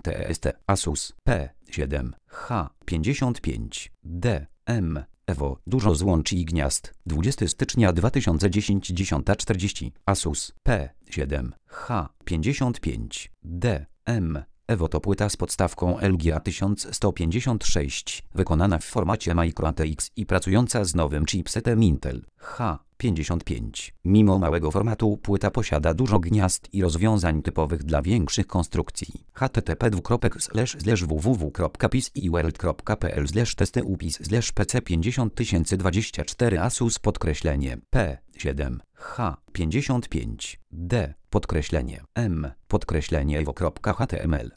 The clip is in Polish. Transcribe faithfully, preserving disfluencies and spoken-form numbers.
T S T Asus P siedem H pięćdziesiąt pięć D M Evo dużo złącz i gniazd dwudziestego stycznia dwa tysiące dziesiątego dziesiąta czterdzieści Asus P siedem H pięćdziesiąt pięć D M Evo to płyta z podstawką L G A tysiąc sto pięćdziesiąt sześć wykonana w formacie Micro A T X i pracująca z nowym chipsetem Intel H pięćdziesiąt pięć. Mimo małego formatu płyta posiada dużo gniazd i rozwiązań typowych dla większych konstrukcji. h t t p slash slash w w w kropka p i s i world kropka p l slash testy upis slash p c pięćdziesiąt tysięcy dwadzieścia cztery Asus podkreślenie P siedem H pięćdziesiąt pięć D podkreślenie M podkreślenie evo kropka h t m l